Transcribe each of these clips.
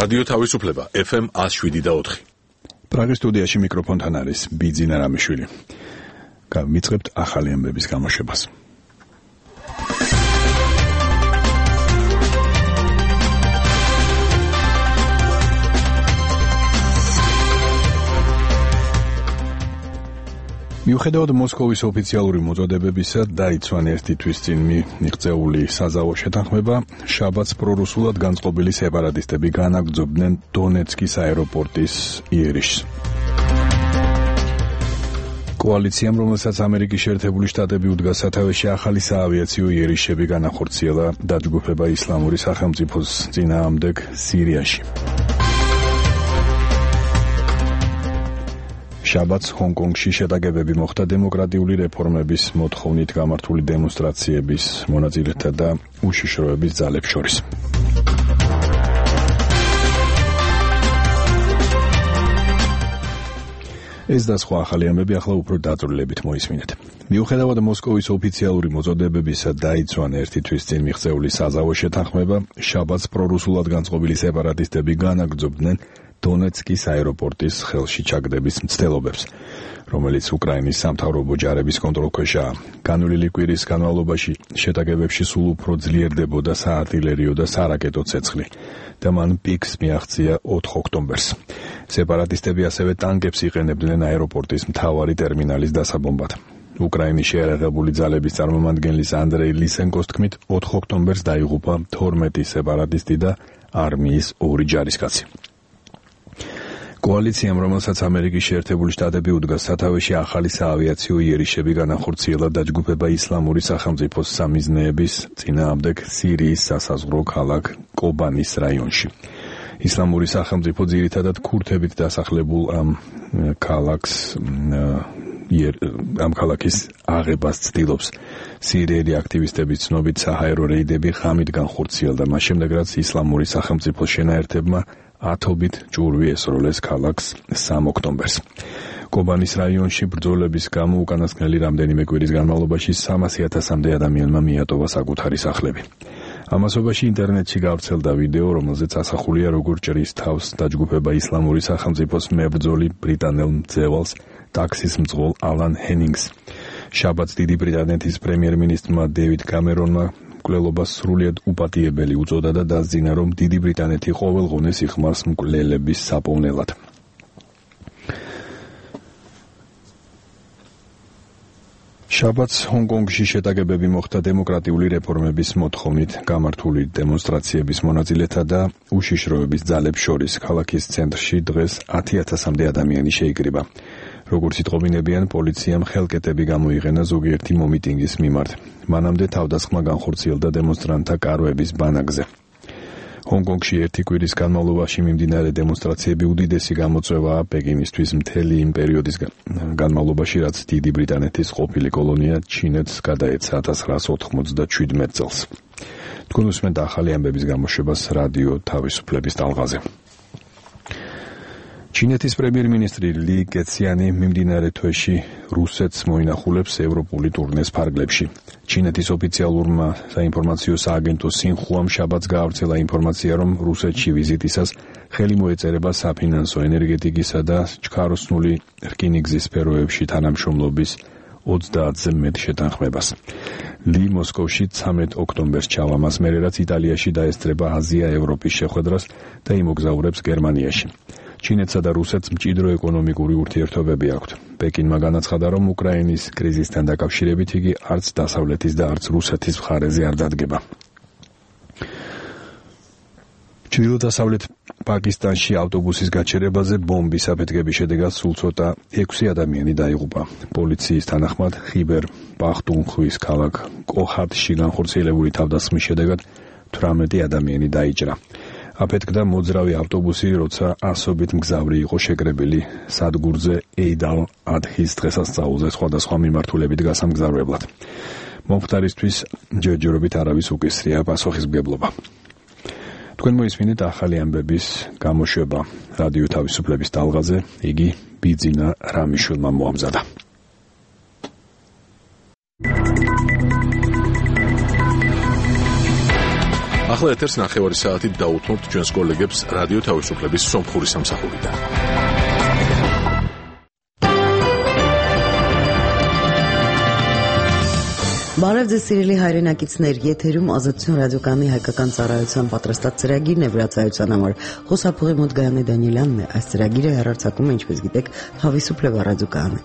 რადიო თავისუფლება FM 107.4. პრაღის სტუდიაში მიკროფონთან არის ბიძინა რამიშვილი. გავიწყებთ ახალი ამბების გამოშვებას. მიუხედავად მოსკოვის ოფიციალური მოწოდებებისა, დაიცვან ერთი თვის წინ მიღწეული საზავო შეთანხმება, შაბათს პრორუსულად განწყობილი სეპარატისტები განაგრძობდნენ დონეცკის აეროპორტის იერიშს. კოალიციამ, რომელსაც ამერიკის შეერთებული შტატები უდგა სათავეში, ახალი საავიაციო იერიშები განახორციელა დაჯგუფება ისლამური სახელმწიფოს წინააღმდეგ სირიაში. შაბათს ჰონკონგში შეტაკებები მოხდა დემოკრატიული რეფორმების მოთხოვნით გამართული დემონსტრაციების მონაწილეთა და უშიშროების ძალებს შორის. ეს და სხვა ახალი ამბები ახლა უფრო დაწვრილებით მოისმინეთ. მიუხედავად მოსკოვის ოფიციალური მოწოდებებისა, დაიცვან ერთი თვის წინ მიღწეული საზავო შეთანხმება, შაბათს პრორუსულად განწყობილი სეპარატისტები განაგრძობდნენ დონეცკის აეროპორტის ხელში ჩაგდების მცდელობებს, რომელიც უკრაინის სამთავრობო ჯარების კონტროლქვეშაა. განვლილი კვირის განმავლობაში შეტაკებებში სულ უფრო ძლიერდებოდა საარტილერიო და სარაკეტო ცეცხლი და მან პიკს მიაღწია 4 ოქტომბერს. სეპარატისტები ასევე ტანკებს იყენებდნენ აეროპორტის მთავარი ტერმინალის დასაბომბად. უკრაინის შეიარაღებული ძალების წარმომადგენლის ანდრეი ლისენკოს თქმით, 4 ოქტომბერს დაიღუპა 12 სეპარატისტი და არმიის 2 ჯარისკაცი. კოალიციამ, რომელსაც ამერიკის შეერთებული შტატები უდგა სათავეში, ახალი საავიაციო იერიშები განახორციელა დაჯგუფება ისლამური სახელმწიფოს სამიზნეების წინააღმდეგ სირიის სასაზღვრო ქალაქ კობანის რაიონში. ისლამური სახელმწიფო ძირითადად ქურთებით დასახლებულ ამ ქალაქის აღებას ცდილობს. სირიელი აქტივისტების ცნობით, საჰაერო რეიდები ღამით განხორციელდა, მას შემდეგ რაც ისლამური სახელმწიფოს შენაერთებმა ათობით ჭურვი ესროლეს ქალაქს 3 ოქტომბერს. კობანის რაიონში ბრძოლების გამო უკანასკნელი რამდენიმე კვირის განმავლობაში 300,000-მდე ადამიანმა მიატოვა საკუთარი სახლები. ამასობაში ინტერნეტში გავრცელდა ვიდეო, რომელზეც ასახულია, როგორ ჭრის თავს დაჯგუფება ისლამური სახელმწიფოს მებრძოლი ბრიტანელ მძევალს, ტაქსის მძღოლ ალან ჰენინგს. შაბათს დიდი ბრიტანეთის პრემიერ-მინისტრმა დევიდ კამერონმა მკვლელობას სრულიად უპატიებელი უწოდა და დასძინა, რომ დიდი ბრიტანეთი ყოველღონეს იხმარს მკვლელების საპოვნელად. შაბათს ჰონკონგში შეტაკებები მოხდა დემოკრატიული რეფორმების მოთხოვნით გამართული დემონსტრაციების მონაწილეთა და უშიშროების ძალებს შორის. ქალაქის ცენტრში დღეს 10,000-მდე ადამიანი შეიკრიბა. როგორც იტყობინებიან, პოლიციამ ხელკეტები გამოიყენა ზოგიერთი მომიტინგის მიმართ. მანამდე თავდასხმა განხორციელდა დემონსტრანტთა კაროების ბანაკზე. ჰონკონგში ერთი კვირის განმავლობაში მიმდინარე დემონსტრაციები უდიდესი გამოწვევაა პეკინისთვის მთელი იმ პერიოდის განმავლობაში, რაც დიდი ბრიტანეთის ყოფილი კოლონია ჩინეთს გადაეცა 1997 წელს. თქვენ უსმენთ ახალი ამბების გამოშვებას რადიო თავისუფლების ტალღაზე. ჩინეთის პრემიერ-მინისტრი ალი კეციანი მიმდინარე თვეში რუსეთს მოინახულებს ევროპული ტურნეს ფარგლებში. ჩინეთის ოფიციალურმა საინფორმაციო სააგენტო სინხუამ შაბათს გაავრცელა ინფორმაცია, რომ რუსეთში ვიზიტისას ხელი მოეწერება საფინანსო, ენერგეტიკისა და ჩქაროსნული რკინიგზის სფეროებში თანამშრომლობის 30-ზე მეტ შეთანხმებას. ლი მოსკოვში 13 ოქტომბერს ჩავამას, მერე რაც იტალიაში დაესწრება აზია-ევროპის შეხვედრას და იმოგზაურებს გერმანიაში. ჩინეთსა და რუსეთს მჭიდრო ეკონომიკური ურთიერთობები აქვთ. პეკინმა განაცხადა, რომ უკრაინის კრიზისთან დაკავშირებით იგი არც დასავლეთის და არც რუსეთის მხარეზე არ დადგება. ჩრდილო-დასავლეთ პაკისტანში ავტობუსის გაჩერებაზე ბომბის აფეთქების შედეგად სულ ცოტა 6 ადამიანი დაიღუპა. პოლიციის თანახმად ხიბერ პახტუნხვის ქალაქ კოჰატში განხორციელებული თავდასხმის შედეგად 18 ადამიანი დაიჭრა. აფეთქდა მოძრავი ავტობუსი, როცა ასობით მგზავრი იყო შეკრებილი სადგურზე ეიდ ალ-ადჰის დღესასწაულზე სხვადასხვა მიმართულებით გასამგზავრებლად. მომხდარისთვის ჯერჯერობით არავის უკისრია პასუხისმგებლობა. თქვენ მოისმინეთ ახალი ამბების გამოშვება რადიო თავისუფლების ტალღაზე, იგი ბიძინა რამიშვილმა მოამზადა. ახლა ეთერს 9 საათით დაუთმობთ ჩვენს კოლეგებს რადიო თავისუფლების სომხური სამსახურიდან. Բարև ձեզ սիրելի հայրենակիցներ, եթերում Ազատություն ռադիոկայանի հայկական ծառայության պատրաստած ծրագիրն է վրացայության համար։ Խոսափողի մոտ Գայանե Դանիելյանն է։ Այս ծրագիրը հեռարձակում է, ինչպես գիտեք, Հավիսուփլեվա ռադիոկայանը։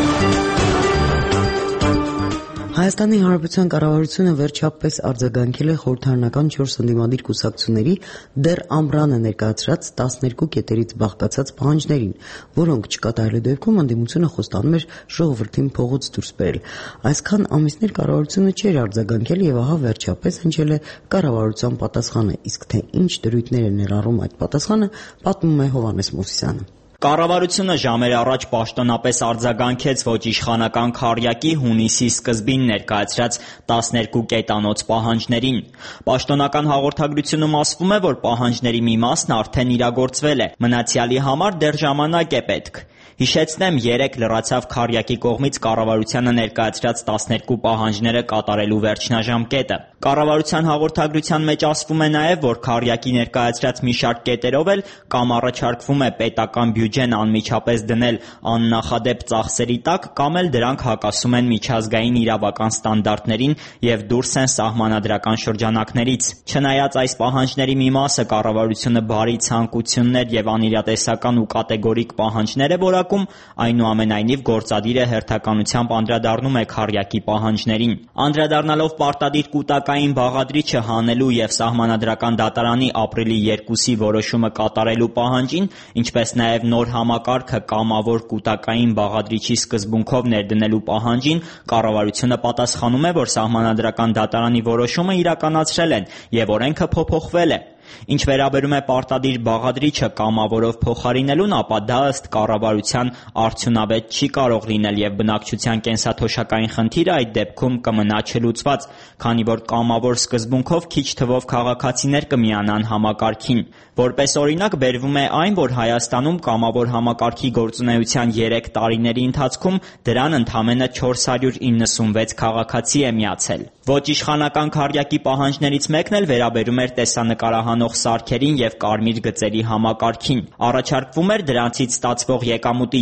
Հայաստանի Հանրապետության կառավարությունը վերջապես արձագանքել է խորհրդարանական 4 ընդդիմադիր կուսակցությունների դեռ ամռանը ներկայացրած 12 կետերից բաղկացած պահանջներին, որոնք չկատարելու դեպքում ընդդիմությունը խոստանում էր ժողովրդին փողոց դուրս բերել։ Այսքան ամիսներ կառավարությունը չէր արձագանքել եւ ահա վերջապես հնչել է կառավարության պատասխանը, իսկ թե ինչ դրույթներ է ներառում այդ պատասխանը, պատմում է Հովհաննես Մովսիսյանը։ Կառավարությունը ժամեր առաջ պաշտոնապես արձագանքեց ոչ իշխանական քառյակի հունիսի սկզբին ներկայացրած 12 կետանոց պահանջներին։ Պաշտոնական հաղորդագրությունում ասվում է, որ պահանջների մի մասն արդեն իրագործվել է, մնացյալի համար դեռ ժամանակ է պետք։ Հիշեցնեմ, 3 լրացավ քառյակի կողմից կառավարությանը ներկայացրած 12 պահանջները կատարելու վերջնաժամկետը։ Կառավարության հաղորդագրության մեջ ասվում է նաև, որ քառյակի ներկայացրած մի շարք կետերով էլ կամ առաջարկվում է պետական բյուջեն անմիջապես դնել աննախադեպ ծախսերի տակ, կամ էլ դրանք հակասում են միջազգային իրավական ստանդարտներին եւ դուրս են սահմանադրական շրջանակներից։ Չնայած այս պահանջների մի մասը կառավարությունը բարի ցանկություններ եւ անիրատեսական ու կատեգորիկ պահանջներ է որակում, այնուամենայնիվ գործադիր է հերթականությամբ անդրադառնում է քառյակի պահանջներին։ Անդրադառնալով պարտադիր կൂട്ടակային բաղադրիչը հանելու եւ սահմանադրական դատարանի ապրիլի 2-ի որոշումը կատարելու պահանջին, ինչպես նաեւ նոր համակարգը կամավոր կൂട്ടակային բաղադրիչի սկզբունքով ներդնելու պահանջին, կառավարությունը պատասխանում է, որ սահմանադրական դատարանի որոշումը իրականացրել են եւ օրենքը փոփոխվել է։ Ինչ վերաբերում է պարտադիր բաղադրիչը կամավորով փոխարինելուն, ապա դա ըստ կառավարության արդյունավետ չի կարող լինել եւ բնակչության կենսաթոշակային խնդիրը այդ դեպքում կմնա չլուծված, քանի որ կամավոր սկզբունքով քիչ թվով քաղաքացիներ կմիանան համակարգին։ Որպես օրինակ բերվում է այն, որ Հայաստանում կամավոր համակարգի գործունեության 3 տարիների ընթացքում դրան ընդամենը 496 քաղաքացի է միացել։ Ոչ իշխանական քառյակի պահանջներից մեկն էլ վերաբերում էր տեսանկարահանող սարքերին եւ կարմիր գծերի համակարգին։ Առաջարկվում էր դրանցից ստացվող եկամուտի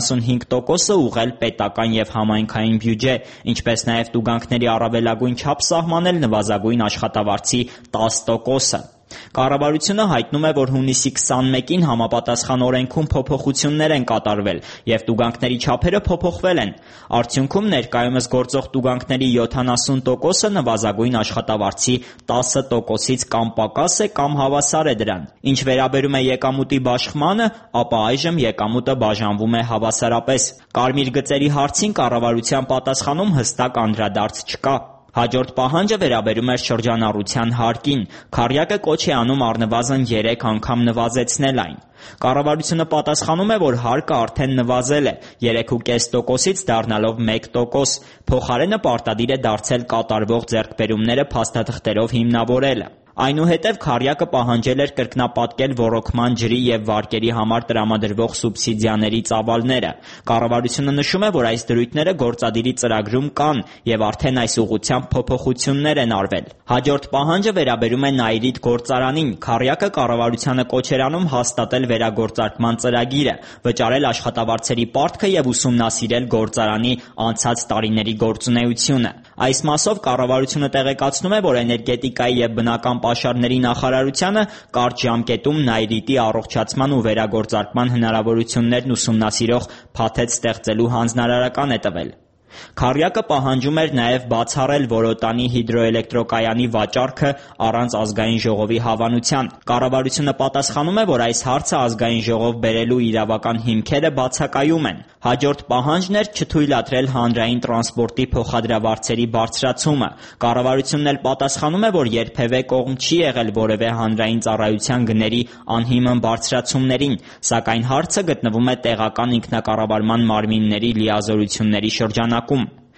75%-ը ուղղել պետական եւ համայնքային բյուջե, ինչպես նաեւ տուգանքների առավելագույն չափ սահմանել նվազագույն աշխատավարձի 10%-ը։ Կառավարությունը հայտնում է, որ հունիսի 21-ին համապատասխան օրենքում փոփոխություններ են կատարվել եւ տուգանքների չափերը փոփոխվել են։ Արդյունքում ներկայումս գործող տուգանքների 70%-ը նվազագույն աշխատավարձի 10%-ից կամ պակաս է կամ հավասար է դրան։ Ինչ վերաբերում է եկամուտի բաշխմանը, ապա այժմ եկամուտը բաժանվում է հավասարապես։ Կարմիր գծերի հարցին կառավարության պատասխանում հստակ անդրադարձ չկա։ Հաջորդ պահանջը վերաբերում էր շրջանառության հարկին։ Քառյակը կոչ է անում առնվազն 3 անգամ նվազեցնել այն։ Կառավարությունը պատասխանում է, որ հարկը արդեն նվազել է 3.5%-ից դառնալով 1%։ Փոխարենը պարտադիր է դարձել կատարվող ձեռքբերումները փաստաթղթերով հիմնավորելը։ Այնուհետև քառյակը պահանջել էր կրկնապատկել ոռոգման ջրի եւ վարկերի համար տրամադրվող սուբսիդիաների ծավալները։ Կառավարությունը նշում է, որ այս դրույթները գործադիրի ծրագրում կան եւ արդեն այս ուղղությամբ փոփոխություններ են արվել։ Հաջորդ պահանջը վերաբերում է Նաիրիդ գործարանին։ Քառյակը կառավարությանը կոչ էր անում հաստատել վերագործարկման ծրագիրը, վճարել աշխատավարձերի պարտքը եւ ուսումնասիրել գործարանի անցած տարիների գործունեությունը։ Այս մասով կառավարությունը տեղեկացնում է, որ էներգետիկայի եւ բնական պաշարների նախարարությանը կարճ ժամկետում Նաիրիտի առողջացման ու վերագործարկման հնարավորություններն ուսումնասիրող փաթեթ ստեղծելու հանձնարարական է տվել։ Քառյակը պահանջում էր նաև բացառել Որոտանի հիդրոէլեկտրոկայանի վաճառքը առանց ազգային ժողովի հավանության։ Կառավարությունը պատասխանում է, որ այս հարցը ազգային ժողով բերելու իրավական հիմքերը բացակայում են։ Հաջորդ պահանջն էր չթույլատրել հանրային տրանսպորտի փոխադրավարձերի բարձրացումը։ Կառավարությունն էլ պատասխանում է, որ երբևէ կողմ չի եղել որևէ հանրային ծառայության գների անհիմն բարձրացումներին, սակայն հարցը գտնվում է տեղական ինքնակառավարման մարմինների լիազորությունների շրջանակում։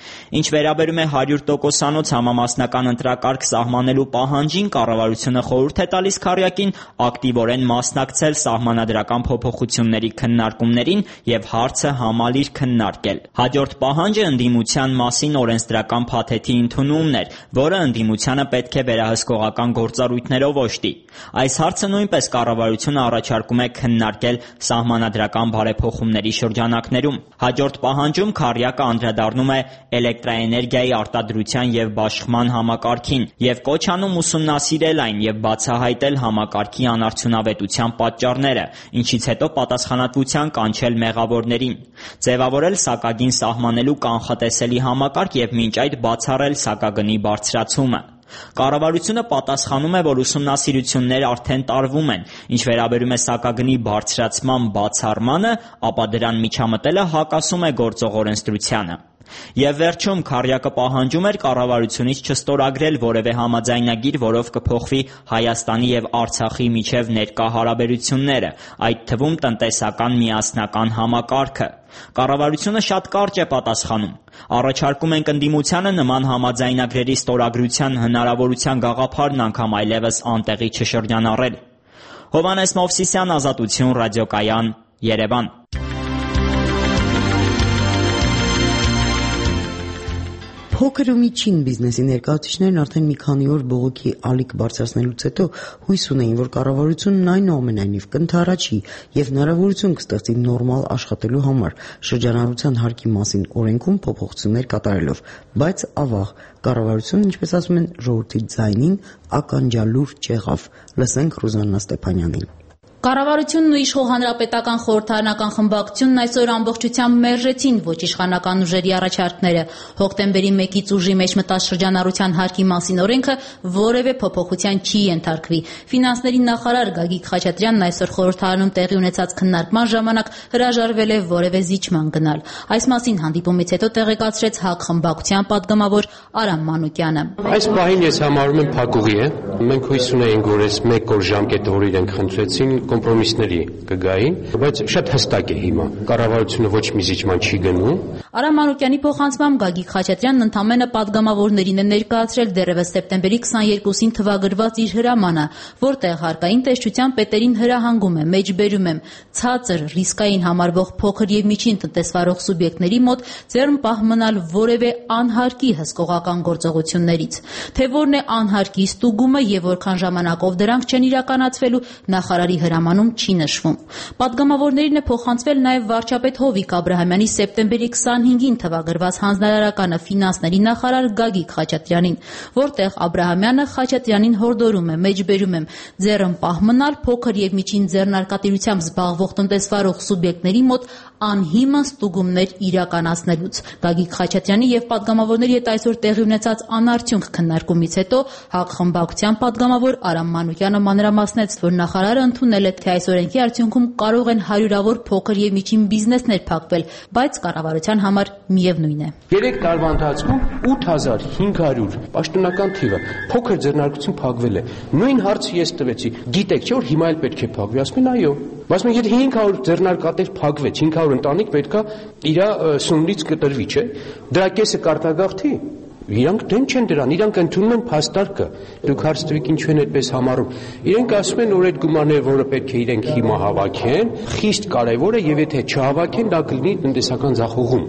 Ինչ վերաբերում է 100%-անոց համամասնական ընտրակարգ սահմանելու պահանջին, կառավարությունը խորհուրդ է տալիս քառյակին ակտիվորեն մասնակցել սահմանադրական փոփոխությունների քննարկումներին եւ հարցը համալիր քննարկել։ Հաջորդ պահանջը ընդդիմության մասին օրենսդրական փաթեթի ընդունումն էր, որը ընդդիմությանը պետք է վերահսկողական գործառույթներով օժտի։ Այս հարցը նույնպես կառավարությունը առաջարկում է քննարկել սահմանադրական բարեփոխումների շրջանակներում։ Հաջորդ պահանջում քառյակը անդրադառնում է էլեկտրաէներգիայի արտադրության եւ բաշխման համակարգին եւ կոչ անում ուսումնասիրել այն եւ բացահայտել համակարգի անարդյունավետության պատճառները, ինչից հետո պատասխանատվության կանչել մեղավորներին, ձևավորել սակագին սահմանելու կանխատեսելի համակարգ եւ մինչ այդ բացառել սակագնի բարձրացումը։ Կառավարությունը պատասխանում է, որ ուսումնասիրություններ արդեն տարվում են, ինչ վերաբերում է սակագնի բարձրացման բացառմանը, ապա դրան միջամտելը հակասում է գործող օրենսդրությանը։ Եվ վերջում քառյակը պահանջում էր կառավարությունից չստորագրել որևէ համաձայնագիր, որով կփոխվի Հայաստանի եւ Արցախի միջև ներկա հարաբերությունները, այդ թվում տնտեսական միասնական համակարգը։ Կառավարությունը շատ կարճ է պատասխանում։ Առաջարկում ենք ընդդիմությանը նման համաձայնագրերի ստորագրության հնարավորության գաղափարն անգամ այլևս անտեղի չշրջանառել։ Հովհաննես Մովսիսյան, Ազատություն, ռադիոկայան, Երևան։ Փոքր ու միջին բիզնեսի ներկայացուցիչներն արդեն մի քանի օր բողոքի ալիք բարձրացնելուց հետո հույս ունեին, որ կառավարությունն այնուամենայնիվ կընդառաջի եւ հնարավորություն կստեղծի նորմալ աշխատելու համար շրջանառության հարկի մասին օրենքում փոփոխություններ կատարելով, բայց ավաղ կառավարությունը, ինչպես ասում են, ժողովրդի ձայնին ականջալուր չեղավ։ Լսենք Ռուզաննա Ստեփանյանին։ Կառավարությունն ու իշխող հանրապետական խորհրդարանական խմբակցությունն այսօր ամբողջությամբ մերժեցին ոչ իշխանական ուժերի առաջարկները։ Հոկտեմբերի 1-ից ուժի մեջ մտած շրջանառության հարկի մասին օրենքը որևէ փոփոխության չի ենթարկվի։ Ֆինանսների նախարար Գագիկ Խաչատրյանն այսօր խորհրդարանում տեղի ունեցած քննարկման ժամանակ հրաժարվել է որևէ զիջման գնալ։ Այս մասին հանդիպումից հետո տեղեկացրեց ՀԱԿ խմբակցության պատգամավոր Արամ Մանուկյանը։ Այս պահին ես համարում եմ փակուղի է։ Մենք հույս ունեինք, որ այս 1 օր ժամկետը, որ իրենք խնդրեցին, կոմպրոմիսների կգային, բայց շատ հստակ է հիմա։ Կառավարությունը ոչ մի զիջման չի գնում։ Արամ Մանուկյանի փոխանցմամբ Գագիկ Խաչատրյանն ընդամենը պատգամավորներին է ներկայացրել դեռևս սեպտեմբերի 22-ին թվագրված իր հրամանը, որտեղ հարկային տեսչության պետերին հրահանգում է, մեջբերում եմ, ցածր ռիսկային համարվող փոքր եւ միջին տնտեսվարող սուբյեկտների մոտ ձեռնպահ մնալ որևէ անհարկի հսկողական գործողություններից։ Թե որն է անհարկի ստուգումը եւ որքան ժամանակով դրանք չեն իրականացվելու, նախարարի հրամանում չի նշվում։ Պատգամավորներին է փոխանցվել նաև վարչապետ Հովիկ Աբրահամյանի սեպտեմբերի 25-ին թվագրված հանձնարարականը ֆինանսների նախարար Գագիկ Խաչատրյանին, որտեղ Աբրահամյանը Խաչատրյանին հորդորում է, մեջբերում եմ, ձեռնպահ մնալ փոքր եւ միջին ձեռնարկատիրությամբ զբաղվող տնտեսվարող սուբյեկտների մոտ անհիմն ստուգումներ իրականացնելուց։ Գագիկ Խաչատրյանի եւ պատգամավորների հետ այսօր տեղի ունեցած անարդյունք քննարկումից հետո ՀԱԿ խմբակցության պատգամավոր Արամ Մանուկյանը մանրամասնեց, որ նախարարը ընդունել է, թե այս օրենքի արդյունքում կարող են հարյուրավոր փոքր եւ միջին բիզնեսներ փակվել, բայց կառավարության համար միևնույն է։ 3 տարվա ընթացքում 8500 պաշտոնական թիվը փոքր ձեռնարկություն փակվել է։ Նույն հարցը ես տվեցի։ Գիտեք, չէ՞ որ հիմա էլ պետք է փակվի։ Ասում են այո։ Բայց մենք եթե 500 ձեռնարկատեր փակվեց, 500 ընտանիք պետքա իր սնունդից կտրվի, չէ՞։ Դրա կեսը կարտագաղթի։ Իրանք դեմ չեն դրան, իրանք ընդունում են փաստարկը։ Դուք հարց տվեք ինչու են այդպես համարում։ Իրենք ասում են, որ այդ գումարները, որը պետք է իրենք հիմա հավաքեն, խիստ կարևոր է եւ եթե չհավաքեն, դա կլինի տնտեսական ձախողում։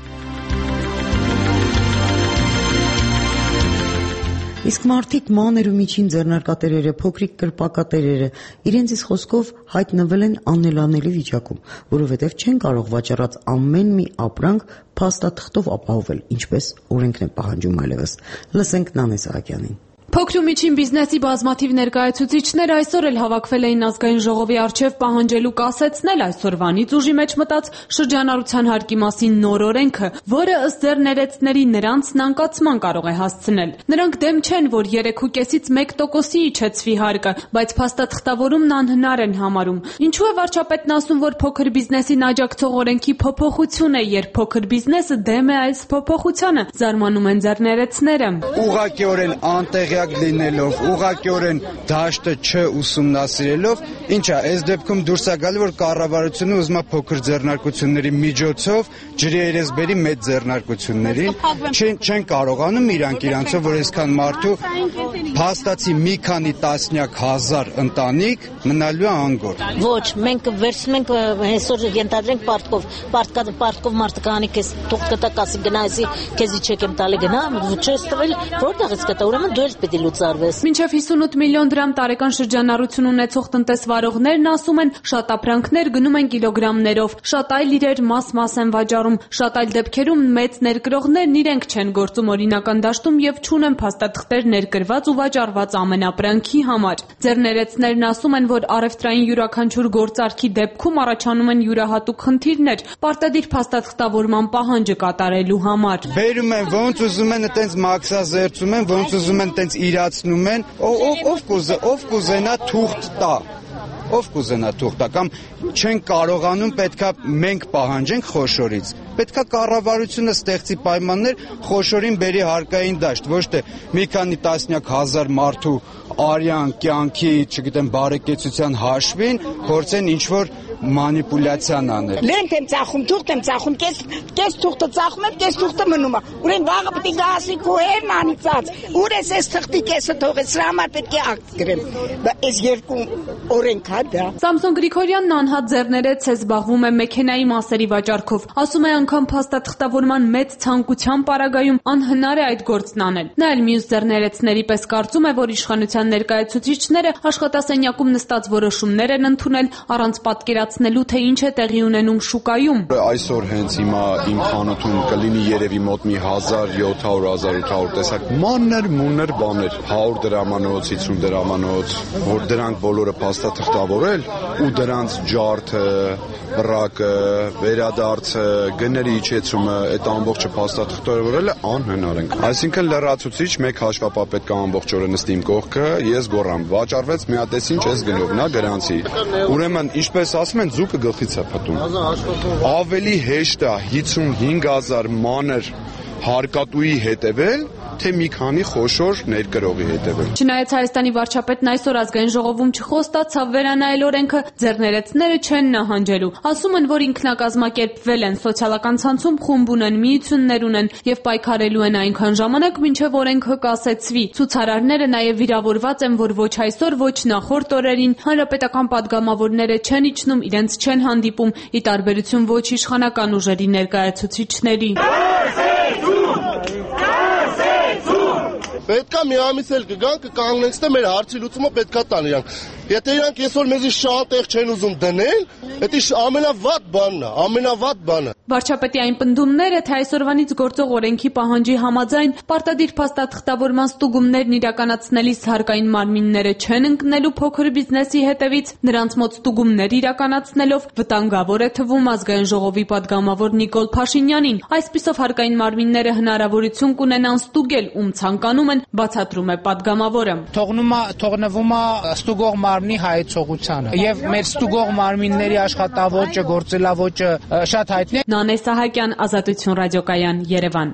Իսկ մարդիկ մանր ու միջին ձեռնարկատերերը, փոքրիկ կրպակատերերը իրենց իսկ խոսքով հայտնվել են անելանելի վիճակում, որովհետև չեն կարող վաճառած ամեն մի ապրանք փաստաթղթով ապահովել, ինչպես օրենքն է պահանջում այլևս։ Լսենք Նանե Սահակյանին։ Փոքր ու միջին բիզնեսի բազմաթիվ ներկայացուցիչներ այսօր էլ հավաքվել էին ազգային ժողովի առջև պահանջելու կասեցնել այսօրվանից ուժի մեջ մտած շրջանառության հարկի մասին նոր օրենքը, որը ըստ ձեռ ներեցների նրանց անկացման կարող է հասցնել։ Նրանք դեմ չեն, որ 3.5-ից 1%-ի իջեցվի հարկը, բայց փաստաթղթավորումն անհնար են համարում։ Ինչու է վարչապետն ասում, որ փոքր բիզնեսին աջակցող օրենքի փոփոխություն է, երբ փոքր բիզնեսը դեմ է այս փոփոխությանը, զարմանում են ձեռ ներեցները։ Ուղղակիորեն անտեղյակ տեղյակ լինելով, ուղղակիորեն դաշտը չուսումնասիրելով, ինչա, այս դեպքում դուրս է գալի, որ կառավարությունը ուզում է փոքր ձեռնարկությունների միջոցով ջրի երես բերի մեծ ձեռնարկություններին, չեն կարողանում իրանցով, որ այսքան մարդու փաստացի մի քանի տասնյակ հազար ընտանիք մնալու է անգործ։ Ոչ, մենք վերցնում ենք այսօր ենթադրենք պարտկով մարդը կանի քեզ թող կտակ ասի գնայսի քեզի չեք եմ տալի գնա, չես տվել, որտեղից կտա, ուրեմն դու էլ պետք է լուծարվես։ Մինչև 58 միլիոն դրամ տարեկան շրջանառություն ունեցող տնտեսվարողներն ասում են, շատ ապրանքներ գնում են կիլոգրամներով, շատ այլ իրեր մաս են վաճառում, շատ այլ դեպքերում մեծ ներկրողներն իրենք չեն գործում օրինական դաշտում եւ չունեն փաստաթղթեր ներկրված ու վաճառված ամեն ապրանքի համար։ Ձեռներեցներն ասում են, որ առևտրային յուրաքանչյուր գործարքի դեպքում առաջանում են յուրահատուկ խնդիրներ, պարտադիր փաստաթղթավորման պահանջը կատարելու համար։ Բերում են ոնց ուզում են, այտենց մաքսազերծում են, ոնց ուզում են, այտենց իրացնում են, ով կուզենա թուղթ տա։ Ով կուզենա թուղթ տա կամ չեն կարողանում, պետքա մենք պահանջենք խոշորից։ Պետքա կառավարությունը ստեղծի պայմաններ խոշորին բերի հարկային դաշտ, ոչ թե մի քանի տասնյակ հազար մարդու արյան, կյանքի, չգիտեմ, բարեկեցության հաշվին փորձեն ինչ-որ մանիպուլյացիան անել։ Լենք եմ ծախում, թուղթ եմ ծախում, կես թուղթը ծախում եմ, կես թուղթը մնում է։ Ուրեն վաղը պետք է գասի քոհերն անիծած։ Ուր ես այս թղթի կեսը թողես, սրա համար պետք է ակտ գրեմ։ Այս երկու օրենք հա դա։ Սամսոն Գրիգորյանն անհատ ձեռներեց է զբաղվում է մեքենայի մասերի վաճառքով։ Ասում է անգամ փաստաթղթավորման մեծ ցանկության պարագայում անհնար է այդ գործն անել։ Նա էլ մյուս ձեռներեցների պես կարծում է, որ իշխանության ներկայացուցիչները աշխատասենյակում նստած որոշումներ են ընդունել առանց պատկերացնելու, թե ինչ է տեղի ունենում շուկայում։ Այսօր հենց հիմա իմ խանութում կլինի երևի մոտ մի 1700-1800 տեսակ մանր բաներ, 100 դրամանոց, 50 դրամանոց, որ դրանք բոլորը փաստաթղթավորել ու դրանց ջարդը, բռակը, վերադարձը, գների իջեցումը, այդ ամբողջը փաստաթղթավորելը անհնար է։ Այսինքն լրացուցիչ մեկ հաշվապահ պետք է ամբողջ օրը նստի իմ կողքը, ես գոռամ, վաճառվեց միատեսին չես գնով, նա գրանցի։ Ուրեմն, ինչպես ասում են, ձուկը գլխից է փտում։ Ավելի հեշտ է 55,000 մանր հարկատուի հետևել, թե մի քանի խոշոր ներկրողի հետևել։ Չնայած Հայաստանի վարչապետն այսօր ազգային ժողովում չխոստացավ վերանայել օրենքը, ձեռներեցները չեն նահանջելու։ Ասում են, որ ինքնակազմակերպվել են, սոցիալական ցանցում խումբ ունեն, միություններ ունեն եւ պայքարելու են այնքան ժամանակ, մինչեւ օրենքը կասեցվի։ Ցուցարարները նաեւ վիրավորված են, որ ոչ այսօր, ոչ նախորդ օրերին հանրապետական падգամավորները չեն իջնում, իրենց չեն հանդիպում, ի տարբերություն ոչ իշխանական ուժերի ներկայացուցիչների։ Պետքա մի ամիս էլ կգան, կկանգնենք, թե մեր հարցի լուծումը պետքա տան իրանք։ Եթե իրանք այսօր մեզի շատ տեղ չեն ուզում դնել, դա ամենավատ բանն է, ամենավատ բանը։ Վարչապետի այն պնդումները, թե այսօրվանից գործող օրենքի պահանջի համաձայն պարտադիր փաստաթղթավորման ստուգումներն իրականացնելիս հարկային մարմինները չեն ընկնելու փոքր բիզնեսի հետևից, նրանց մոտ ստուգումներ իրականացնելով վտանգավոր է թվում ազգային ժողովի падգամավոր Նիկոլ Փաշինյանին։ Այսպիսով հարկային մարմինները հնարավորություն կունենան ստուգել, ում ցանկանում են, բացատրում է падգամավորը։ Թողնվում է ստուգող մարմնի հայեցողությանը եւ մեր ստուգող մարմինների աշխատավոճը, գործելավոճը շատ հայտնի է։ Նանե Սահակյան, Ազատություն ռադիոկայան, Երևան։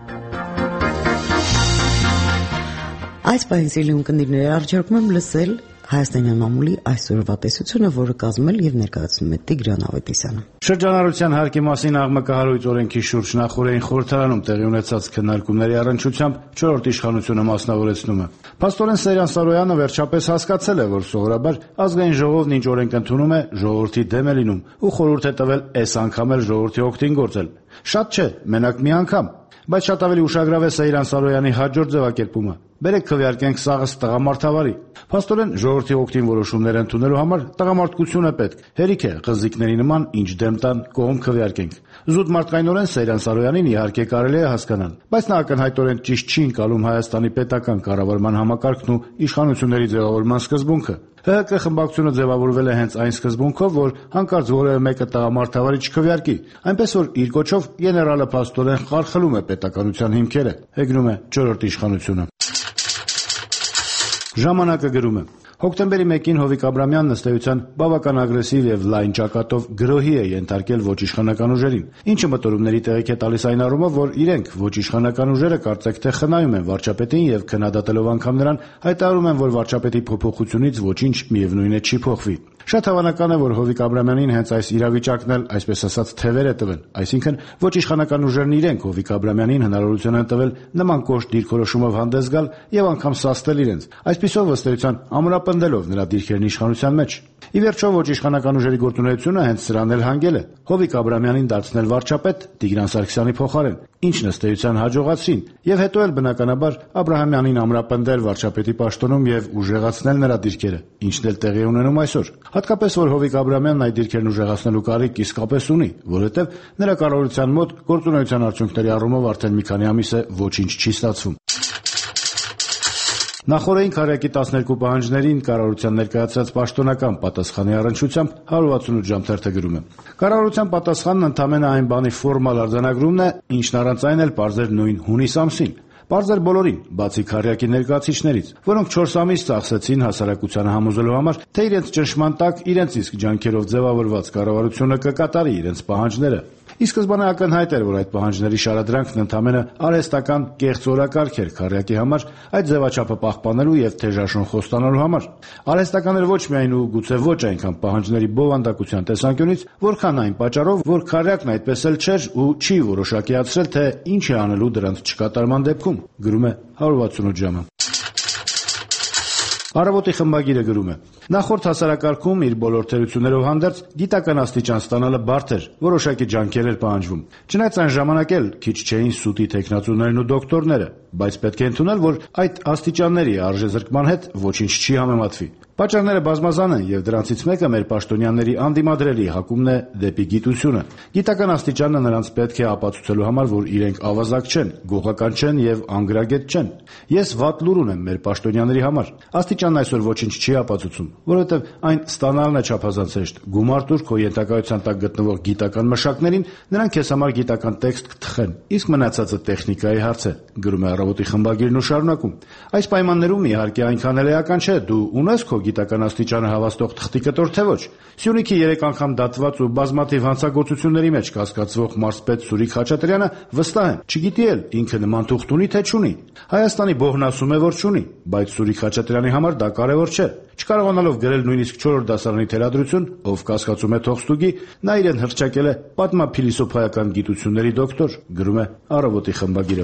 Այս պահին սիրելի ունկնդիրները առաջարկում եմ լսել Հայաստանյան մամուլի այսօրվա տեսությունը, որը կազմել եւ ներկայացնում է Տիգրան Ավետիսյանը։ Շրջանառության հարկի մասին աղմկահարույց օրենքի շուրջ նախորդային խորհրդարանում տեղի ունեցած քննարկումների առնչությամբ 4-րդ իշխանությունը մասնավորեցնում է։ Պաստորեն Սերյան Սարոյանը վերջապես հասկացել է, որ սովորաբար ազգային ժողովն ինչ օրենք ընդունում է, ժողովրդի դեմ է լինում ու խորհուրդ է տվել այս անգամ էլ ժողովրդի օգտին գործել։ Շատ չէ, մենակ մի անգամ, բայց շատ ավելի ուշագրավ է Սերյան Սարոյանի հաջորդ ձևակերպումը։ Բերեք քվեարկենք սաղս տղամարդավարի։ Փաստորեն ժողովրդի օգտին որոշումներ ընդունելու համար տղամարդկություն է պետք։ Հերիք է ղզիկների նման ինչ դեմ տան կողմ քվեարկենք։ Զուտ մարդկայնորեն Սերյան Սարոյանին իհարկե կարելի է հասկանալ, բայց նա ակնհայտորեն ճիշտ չի ընկալում Հայաստանի պետական կառավարման համակարգն ու իշխանությունների ձևավորման սկզբունքը։ ՀՀԿ խմբակցությունը ձևավորվել է հենց այն սկզբունքով, որ հանկարծ որևէ մեկը տղամարդավարի չքվեարկի, այնպես որ իր կոչով գեներալը փաստորեն խարխլում է պետականության հիմքերը, հեգնում է 4-րդ իշխանությունը։ Ժամանակը գրում է. Հոկտեմբերի 1-ին Հովիկ Աբրամյանն ըստ էության բավական ագրեսիվ եւ լայն ճակատով գրոհի է ենթարկել ոչ իշխանական ուժերին, ինչը մտորումների տեղիք է տալիս այն առումով, որ իրենք ոչ իշխանական ուժերը կարծեք թե խնայում են վարչապետին եւ քննադատելով անգամ նրան հայտարարում են, որ վարչապետի փոփոխությունից ոչինչ միևնույն է չի փոխվի։ Շատ հավանական է, որ Հովիկ Աբրամյանին հենց այս իրավիճակն էլ, այսպես ասած, թևեր է տվել, այսինքն ոչ իշխանական ուժերն իրենք Հովիկ Աբրամյանին հնարավորություն են տվել նման կոշտ դիրքորոշումով հանդես գալ եւ անգամ սաստել իրենց, այսպիսով ըստ էության ամրապնդելով նրա դիրքերն իշխանության մեջ։ Ի վերջո ոչ իշխանական ուժերի գործունեությունը հենց սրան էլ հանգել է Հովիկ Աբրամյանին դարձնել վարչապետ Տիգրան Սարգսյանի փոխարեն, ինչն ըստ էության հաջողացրին, եւ հետո էլ բնականաբար Աբրահամյանին ամրապնդել վարչապետի պաշտոնում եւ ուժեղացնել նրա դիրքերը, ինչն էլ տեղի ունենում այսօր։ Հատկապես որ Հովիկ Աբրամյանն այդ դիրքերն ուժեղացնելու կարիք իսկապես ունի, որովհետեւ նրա կառավարության մոտ գործունեության արդյունքների առումով արդեն մի քանի ամիս է ոչինչ չի ստացվում։ Նախորդին քարյակի 12 պահանջներին կառավարության ներկայացրած պաշտոնական պատասխանի առնչությամբ 168 ժամ թերթը գրում է. Կառավարության պատասխանն ընդամենը այն բանի ֆորմալ արձանագրումն է, ինչն առանց այն էլ պարզեր նույն հունիս ամսին։ Պարզեր բոլորին, բացի քարյակի ներկայացիչներից, որոնք 4 ամիս ծախսեցին հասարակությանը համոզելու համար, թե իրենց ճնշման տակ իրենց իսկ ջանքերով ձևավորված կառավարությունը կկատարի իրենց պահանջները։ Ի սկզբանե ակնհայտ էր, որ այդ պահանջների շարադրանքն ընդամենը արհեստական կեղծ օրակարգ էր քարյակի համար այդ ձևաչափը պահպանելու եւ թեժաշուն խոստանալու համար։ Արհեստական էր ոչ միայն ու գուցե ոչ այնքան պահանջների բովանդակության տեսանկյունից, որքան այն պատճառով, որ քարյակն այդպես էլ չէր ու չի որոշակիացրել, թե ինչ է անելու դրանց չկատարման դեպքում, գրում է 168 ժամը։ Առավոտի խմբագիրը գրում է. Նախորդ հասարակարգում իր բոլոր թերություններով հանդերձ գիտական աստիճան ստանալը բարդ էր, որոշակի ջանքեր էր պահանջվում։ Չնայած այն ժամանակ էլ քիչ չէին սուտի տեխնացուներն ու դոկտորները, բայց պետք է ընդունել, որ այդ աստիճանների արժեզրկման հետ ոչինչ չի համեմատվի։ Պատճառները բազմազան են եւ դրանցից մեկը մեր պաշտոնյաների անդիմադրելի հակումն է դեպի գիտությունը։ Գիտական աստիճանը նրանց պետք է ապացուցելու համար, որ իրենք ավազակ չեն, գողական չեն եւ անգրագետ չեն։ Ես վատ լուր ունեմ մեր պաշտոնյաների համար։ Աստիճանն այսօր ոչինչ չի ապացուցում, որովհետեւ այն ստանալն է չափազանց հեշտ։ Գումար տուր քո ենթակայության տակ գտնվող գիտական մշակներին, նրանք քեզ համար գիտական տեքստ կթխեն։ Իսկ մնացածը տեխնիկայի հարց է, գրում է Առավոտի խմբագիրն ու շարունակում։ Այս պայմաններում իհարկե այնքան էլ էական չէ, դու ունես քո գիտական աստիճանը հավաստող թղթի կտոր թե ոչ։ Սյունիքի 3 անգամ դատված ու բազմաթիվ հանցագործությունների մեջ կասկածվող մարզպետ Սուրիկ Խաչատրյանը վստահ է, չգիտի էլ ինքը նման թուղթ ունի թե չունի։ Հայաստանի բողն ասում է, որ չունի, բայց Սուրիկ Խաչատրյանի համար դա կարևոր չէ։ Չկարողանալով գրել նույնիսկ 4-րդ դասարանի թերադրություն, ով կասկածում է թողստուգի, նա իրեն հռչակել է պատմափիլիսոփայական գիտությունների դոկտոր, գրում է Առավոտի խմբագիրը։